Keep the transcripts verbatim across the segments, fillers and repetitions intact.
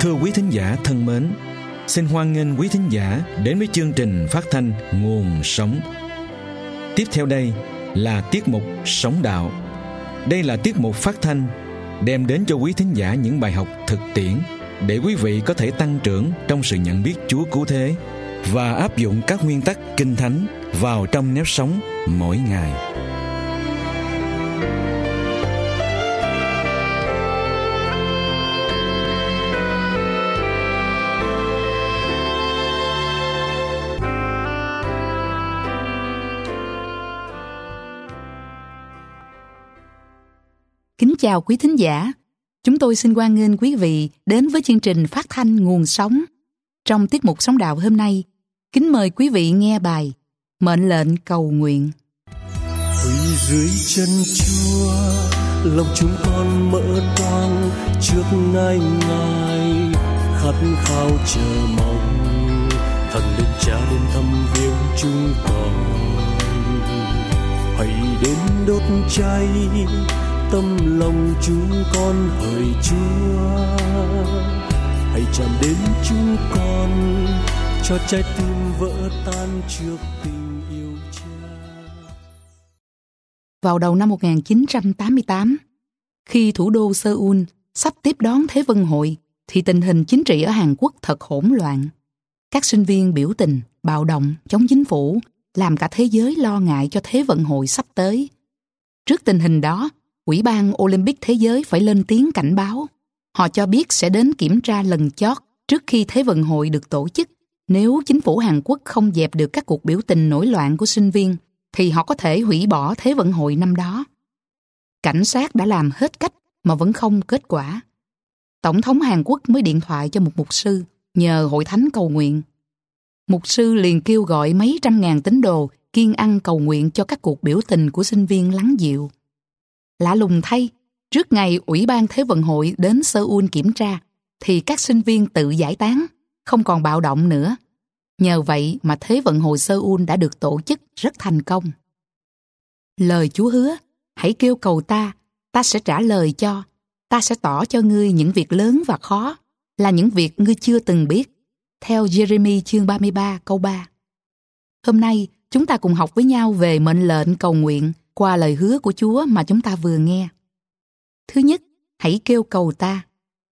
Thưa quý thính giả thân mến, xin hoan nghênh quý thính giả đến với chương trình phát thanh Nguồn Sống. Tiếp theo đây là tiết mục Sống Đạo. Đây là tiết mục phát thanh đem đến cho quý thính giả những bài học thực tiễn để quý vị có thể tăng trưởng trong sự nhận biết Chúa cứu thế và áp dụng các nguyên tắc Kinh Thánh vào trong nếp sống mỗi ngày. Kính chào quý thính giả. Chúng tôi xin hoan nghênh quý vị đến với chương trình phát thanh Nguồn Sống. Trong tiết mục Sống Đạo hôm nay, kính mời quý vị nghe bài Mệnh lệnh cầu nguyện. Quỳ dưới chân Chúa, lòng chúng con mở toang trước ngai Ngài, khát khao chờ mong thần linh Cha đến thăm viếng chúng con. Hãy đến đốt cháy tâm lòng chúng con hỡi Chúa, hãy chạm đến chúng con cho trái tim vỡ tan trước tình yêu Cha. Vào đầu năm một nghìn chín trăm tám mươi tám, khi thủ đô Seoul sắp tiếp đón Thế vận hội, thì tình hình chính trị ở Hàn Quốc thật hỗn loạn. Các sinh viên biểu tình, bạo động chống chính phủ, làm cả thế giới lo ngại cho Thế vận hội sắp tới. Trước tình hình đó, Ủy ban Olympic Thế giới phải lên tiếng cảnh báo. Họ cho biết sẽ đến kiểm tra lần chót trước khi Thế vận hội được tổ chức. Nếu chính phủ Hàn Quốc không dẹp được các cuộc biểu tình nổi loạn của sinh viên, thì họ có thể hủy bỏ Thế vận hội năm đó. Cảnh sát đã làm hết cách mà vẫn không kết quả. Tổng thống Hàn Quốc mới điện thoại cho một mục sư, nhờ hội thánh cầu nguyện. Mục sư liền kêu gọi mấy trăm ngàn tín đồ kiêng ăn cầu nguyện cho các cuộc biểu tình của sinh viên lắng dịu. Lạ lùng thay, trước ngày Ủy ban Thế vận hội đến Seoul kiểm tra, thì các sinh viên tự giải tán, không còn bạo động nữa. Nhờ vậy mà Thế vận hội Seoul đã được tổ chức rất thành công. Lời Chúa hứa, hãy kêu cầu ta, ta sẽ trả lời cho, ta sẽ tỏ cho ngươi những việc lớn và khó, là những việc ngươi chưa từng biết. Theo Jeremy chương ba mươi ba câu ba. Hôm nay, chúng ta cùng học với nhau về mệnh lệnh cầu nguyện qua lời hứa của Chúa mà chúng ta vừa nghe. Thứ nhất, hãy kêu cầu ta.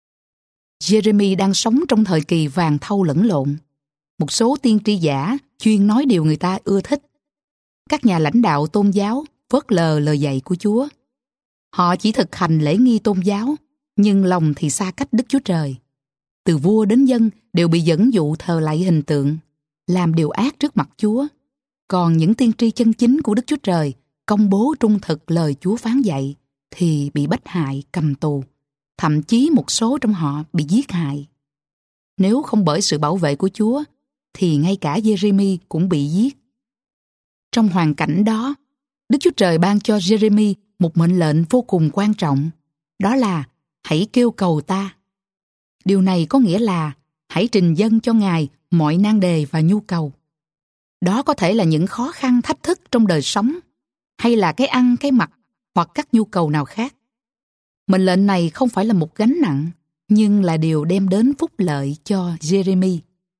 Jeremy đang sống trong thời kỳ vàng thau lẫn lộn. Một số tiên tri giả chuyên nói điều người ta ưa thích. Các nhà lãnh đạo tôn giáo phớt lờ lời dạy của Chúa. Họ chỉ thực hành lễ nghi tôn giáo, nhưng lòng thì xa cách Đức Chúa Trời. Từ vua đến dân đều bị dẫn dụ thờ lạy hình tượng, làm điều ác trước mặt Chúa. Còn những tiên tri chân chính của Đức Chúa Trời công bố trung thực lời Chúa phán dạy thì bị bách hại, cầm tù. Thậm chí một số trong họ bị giết hại. Nếu không bởi sự bảo vệ của Chúa thì ngay cả Jeremy cũng bị giết. Trong hoàn cảnh đó, Đức Chúa Trời ban cho Jeremy một mệnh lệnh vô cùng quan trọng. Đó là hãy kêu cầu ta. Điều này có nghĩa là hãy trình dâng cho Ngài mọi nan đề và nhu cầu. Đó có thể là những khó khăn thách thức trong đời sống, hay là cái ăn, cái mặc, hoặc các nhu cầu nào khác. Mệnh lệnh này không phải là một gánh nặng, nhưng là điều đem đến phúc lợi cho Jeremy.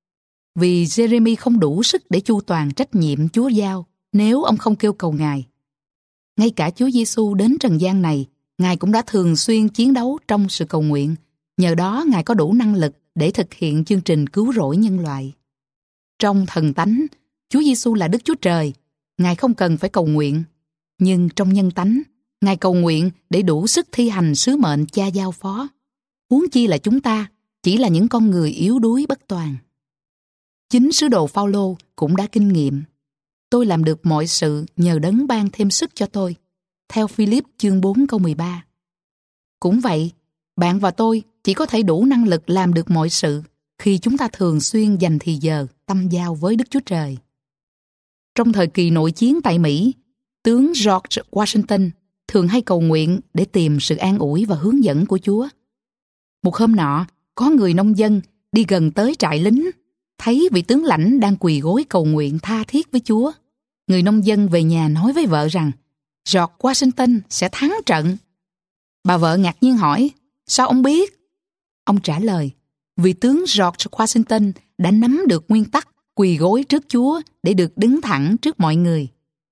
Vì Jeremy không đủ sức để chu toàn trách nhiệm Chúa giao nếu ông không kêu cầu Ngài. Ngay cả Chúa Giêsu đến trần gian này, Ngài cũng đã thường xuyên chiến đấu trong sự cầu nguyện. Nhờ đó Ngài có đủ năng lực để thực hiện chương trình cứu rỗi nhân loại. Trong thần tánh, Chúa Giêsu là Đức Chúa Trời. Ngài không cần phải cầu nguyện. Nhưng trong nhân tánh, Ngài cầu nguyện để đủ sức thi hành sứ mệnh Cha giao phó. Huống chi là chúng ta, chỉ là những con người yếu đuối bất toàn. Chính sứ đồ Phao-lô cũng đã kinh nghiệm. Tôi làm được mọi sự nhờ Đấng ban thêm sức cho tôi. Theo Phi-líp chương bốn câu mười ba. Cũng vậy, bạn và tôi chỉ có thể đủ năng lực làm được mọi sự khi chúng ta thường xuyên dành thì giờ tâm giao với Đức Chúa Trời. Trong thời kỳ nội chiến tại Mỹ, tướng George Washington thường hay cầu nguyện để tìm sự an ủi và hướng dẫn của Chúa. Một hôm nọ, có người nông dân đi gần tới trại lính, thấy vị tướng lãnh đang quỳ gối cầu nguyện tha thiết với Chúa. Người nông dân về nhà nói với vợ rằng George Washington sẽ thắng trận. Bà vợ ngạc nhiên hỏi, sao ông biết? Ông trả lời, Vì tướng George Washington đã nắm được nguyên tắc quỳ gối trước Chúa để được đứng thẳng trước mọi người.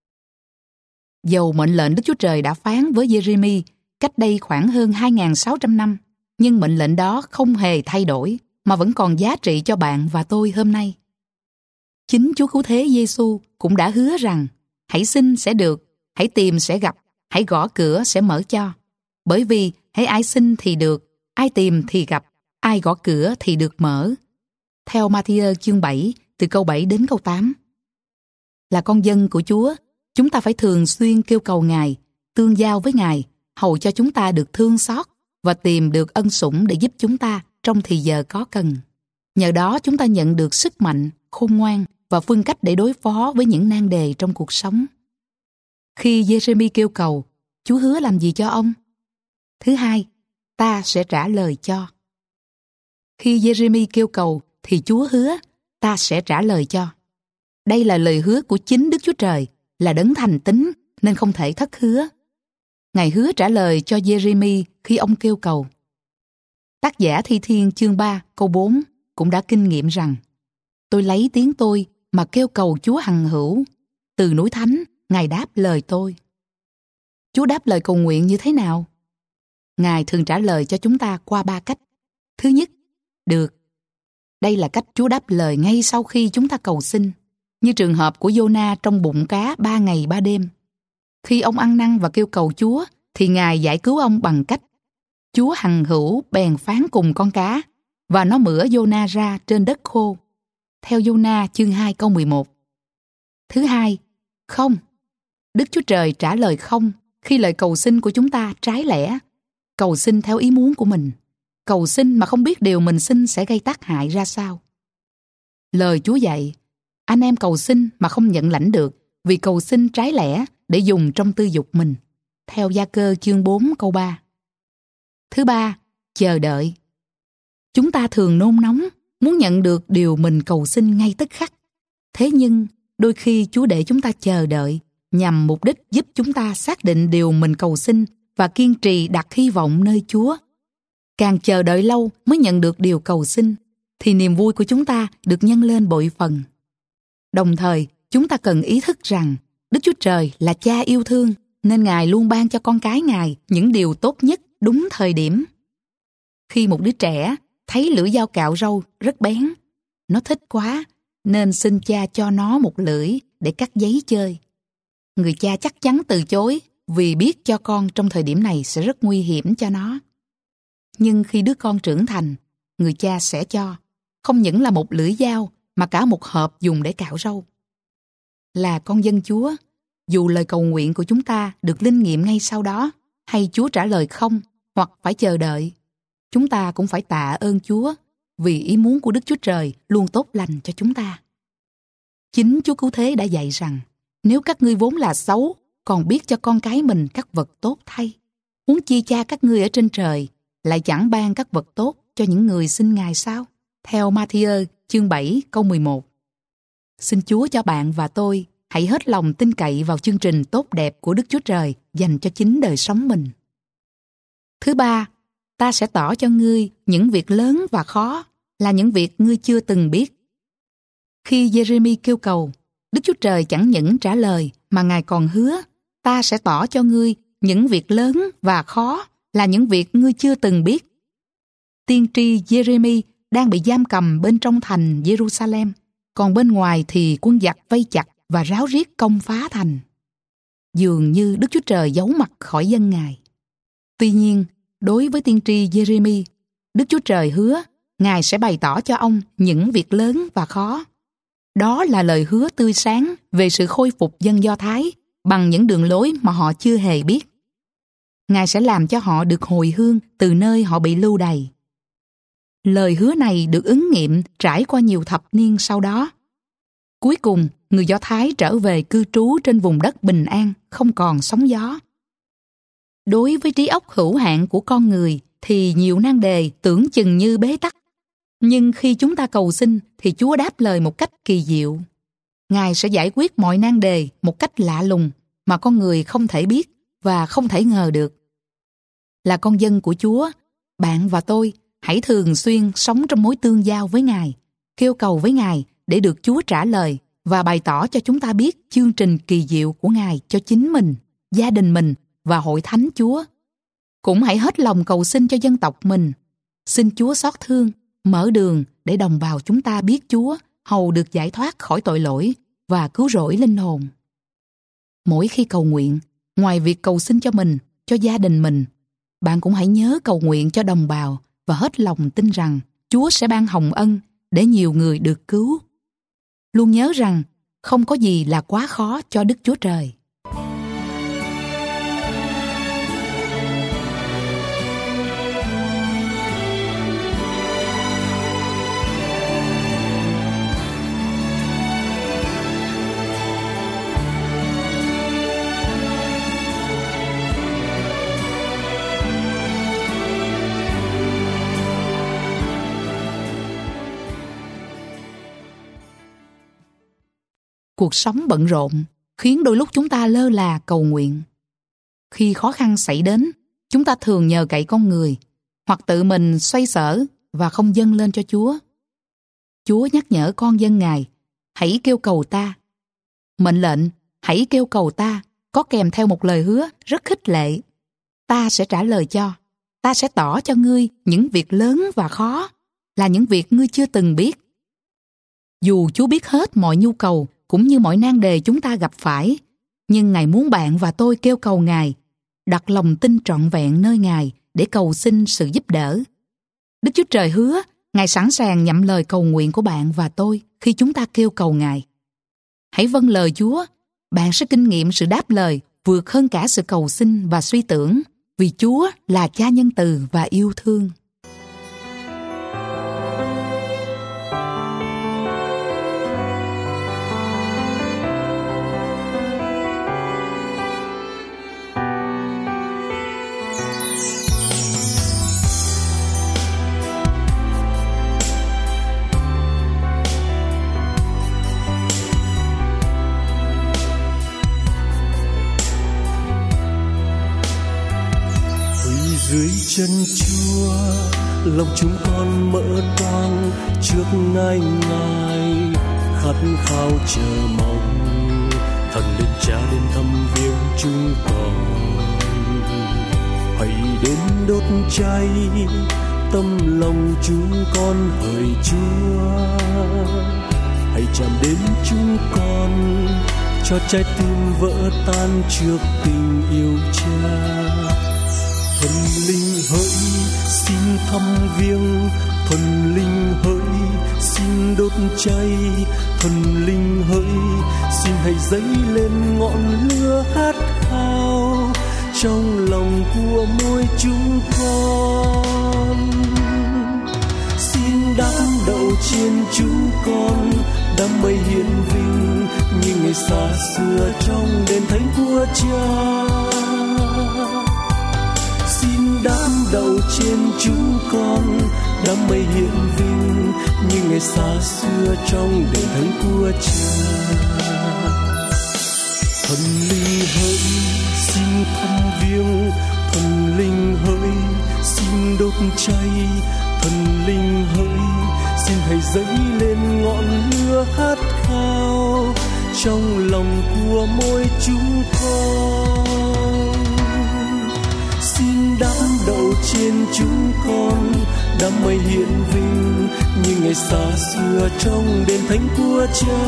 Dầu mệnh lệnh Đức Chúa Trời đã phán với Giê-rê-mi cách đây khoảng hơn hai nghìn sáu trăm năm, nhưng mệnh lệnh đó không hề thay đổi mà vẫn còn giá trị cho bạn và tôi hôm nay. Chính Chúa Cứu Thế Giê-xu cũng đã hứa rằng hãy xin sẽ được, hãy tìm sẽ gặp, hãy gõ cửa sẽ mở cho. Bởi vì hãy ai xin thì được, ai tìm thì gặp, ai gõ cửa thì được mở. Theo Ma-thi-ơ chương bảy, từ câu bảy đến câu tám. Là con dân của Chúa, chúng ta phải thường xuyên kêu cầu Ngài, tương giao với Ngài, hầu cho chúng ta được thương xót và tìm được ân sủng để giúp chúng ta trong thì giờ có cần. Nhờ đó chúng ta nhận được sức mạnh, khôn ngoan và phương cách để đối phó với những nan đề trong cuộc sống. Khi Giê-rê-mi kêu cầu, Chúa hứa làm gì cho ông? Thứ hai, ta sẽ trả lời cho. Khi Giê-rê-mi kêu cầu thì Chúa hứa, ta sẽ trả lời cho. Đây là lời hứa của chính Đức Chúa Trời, là đấng thành tín nên không thể thất hứa. Ngài hứa trả lời cho Giê-rê-mi khi ông kêu cầu. Tác giả Thi Thiên chương ba câu bốn cũng đã kinh nghiệm rằng: tôi lấy tiếng tôi mà kêu cầu Chúa hằng hữu, từ núi thánh Ngài đáp lời tôi. Chúa đáp lời cầu nguyện như thế nào? Ngài thường trả lời cho chúng ta qua ba cách. Thứ nhất, được. Đây là cách Chúa đáp lời ngay sau khi chúng ta cầu xin, như trường hợp của Giô-na trong bụng cá ba ngày ba đêm. Khi ông ăn năn và kêu cầu Chúa, thì Ngài giải cứu ông bằng cách Chúa hằng hữu bèn phán cùng con cá, và nó mửa Giô-na ra trên đất khô. Theo Giô-na chương hai câu mười một. Thứ hai, không. Đức Chúa Trời trả lời không khi lời cầu xin của chúng ta trái lẽ, cầu xin theo ý muốn của mình, cầu xin mà không biết điều mình xin sẽ gây tác hại ra sao. Lời Chúa dạy, anh em cầu xin mà không nhận lãnh được vì cầu xin trái lẽ để dùng trong tư dục mình. Theo Gia-cơ chương bốn câu ba. Thứ ba, chờ đợi. Chúng ta thường nôn nóng, muốn nhận được điều mình cầu xin ngay tức khắc. Thế nhưng, đôi khi Chúa để chúng ta chờ đợi nhằm mục đích giúp chúng ta xác định điều mình cầu xin và kiên trì đặt hy vọng nơi Chúa. Càng chờ đợi lâu mới nhận được điều cầu xin, thì niềm vui của chúng ta được nhân lên bội phần. Đồng thời, chúng ta cần ý thức rằng Đức Chúa Trời là Cha yêu thương, nên Ngài luôn ban cho con cái Ngài những điều tốt nhất đúng thời điểm. Khi một đứa trẻ thấy lưỡi dao cạo rau rất bén, nó thích quá nên xin cha cho nó một lưỡi để cắt giấy chơi. Người cha chắc chắn từ chối vì biết cho con trong thời điểm này sẽ rất nguy hiểm cho nó. Nhưng khi đứa con trưởng thành, người cha sẽ cho, không những là một lưỡi dao mà cả một hộp dùng để cạo rau. Là con dân Chúa, dù lời cầu nguyện của chúng ta được linh nghiệm ngay sau đó, hay Chúa trả lời không, hoặc phải chờ đợi, chúng ta cũng phải tạ ơn Chúa vì ý muốn của Đức Chúa Trời luôn tốt lành cho chúng ta. Chính Chúa Cứu Thế đã dạy rằng, nếu các ngươi vốn là xấu, còn biết cho con cái mình các vật tốt thay, huống chi Cha các ngươi ở trên trời lại chẳng ban các vật tốt cho những người xin Ngài sao? Theo Ma-thi-ơ chương bảy câu mười một. Xin Chúa cho bạn và tôi hãy hết lòng tin cậy vào chương trình tốt đẹp của Đức Chúa Trời dành cho chính đời sống mình. Thứ ba, ta sẽ tỏ cho ngươi những việc lớn và khó, là những việc ngươi chưa từng biết. Khi Giê-rê-mi kêu cầu, Đức Chúa Trời chẳng những trả lời mà Ngài còn hứa, ta sẽ tỏ cho ngươi những việc lớn và khó, là những việc ngươi chưa từng biết. Tiên tri Giê-rê-mi đang bị giam cầm bên trong thành Giê-ru-sa-lem, còn bên ngoài thì quân giặc vây chặt và ráo riết công phá thành. Dường như Đức Chúa Trời giấu mặt khỏi dân Ngài. Tuy nhiên, đối với tiên tri Giê-rê-mi, Đức Chúa Trời hứa Ngài sẽ bày tỏ cho ông những việc lớn và khó. Đó là lời hứa tươi sáng về sự khôi phục dân Do Thái bằng những đường lối mà họ chưa hề biết. Ngài sẽ làm cho họ được hồi hương từ nơi họ bị lưu đày. Lời hứa này được ứng nghiệm trải qua nhiều thập niên sau đó. Cuối cùng, người Do Thái trở về cư trú trên vùng đất bình an, không còn sóng gió. Đối với trí óc hữu hạn của con người thì nhiều nan đề tưởng chừng như bế tắc. Nhưng khi chúng ta cầu xin thì Chúa đáp lời một cách kỳ diệu. Ngài sẽ giải quyết mọi nan đề một cách lạ lùng mà con người không thể biết và không thể ngờ được. Là con dân của Chúa, bạn và tôi hãy thường xuyên sống trong mối tương giao với Ngài, kêu cầu với Ngài để được Chúa trả lời và bày tỏ cho chúng ta biết chương trình kỳ diệu của Ngài cho chính mình, gia đình mình và hội thánh Chúa. Cũng hãy hết lòng cầu xin cho dân tộc mình. Xin Chúa xót thương, mở đường để đồng bào chúng ta biết Chúa, hầu được giải thoát khỏi tội lỗi và cứu rỗi linh hồn. Mỗi khi cầu nguyện, ngoài việc cầu xin cho mình, cho gia đình mình, bạn cũng hãy nhớ cầu nguyện cho đồng bào và hết lòng tin rằng Chúa sẽ ban hồng ân để nhiều người được cứu. Luôn nhớ rằng không có gì là quá khó cho Đức Chúa Trời. Cuộc sống bận rộn khiến đôi lúc chúng ta lơ là cầu nguyện. Khi khó khăn xảy đến, chúng ta thường nhờ cậy con người hoặc tự mình xoay sở và không dâng lên cho Chúa. Chúa nhắc nhở con dân Ngài, hãy kêu cầu ta. Mệnh lệnh, hãy kêu cầu ta, có kèm theo một lời hứa rất khích lệ. Ta sẽ trả lời cho, ta sẽ tỏ cho ngươi những việc lớn và khó, là những việc ngươi chưa từng biết. Dù Chúa biết hết mọi nhu cầu cũng như mọi nan đề chúng ta gặp phải, nhưng Ngài muốn bạn và tôi kêu cầu Ngài, đặt lòng tin trọn vẹn nơi Ngài để cầu xin sự giúp đỡ. Đức Chúa Trời hứa, Ngài sẵn sàng nhậm lời cầu nguyện của bạn và tôi khi chúng ta kêu cầu Ngài. Hãy vâng lời Chúa, bạn sẽ kinh nghiệm sự đáp lời vượt hơn cả sự cầu xin và suy tưởng, vì Chúa là Cha nhân từ và yêu thương. Dưới chân Chúa, lòng chúng con mở toang trước ngai Ngài, khát khao chờ mong thần linh Cha đến thăm viếng chúng con. Hãy đến đốt cháy tâm lòng chúng con hỡi Chúa, hãy chạm đến chúng con cho trái tim vỡ tan trước tình yêu Cha. Thần linh hỡi xin thăm viếng, thần linh hỡi xin đốt cháy, thần linh hỡi xin hãy dấy lên ngọn lửa khát khao trong lòng của mỗi chúng con. Xin đắm đậu trên chúng con, đám mây hiển vinh như ngày xa xưa trong đền thánh của Cha. Đám đậu trên chúng con, đám mây hiển vinh như ngày xa xưa trong đền thánh của Cha. Thần linh hỡi xin thăm viếng, thần linh hỡi xin đốt cháy, thần linh hỡi xin hãy dấy lên ngọn lửa khát khao trong lòng của mỗi chúng con. Xin đắm đậu trên chúng con, đám mây hiển vinh như ngày xa xưa trong đền thánh của Cha.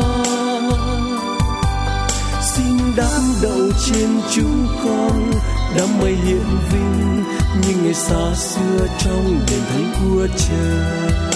Xin đắm đậu trên chúng con, đám mây hiển vinh như ngày xa xưa trong đền thánh của Cha.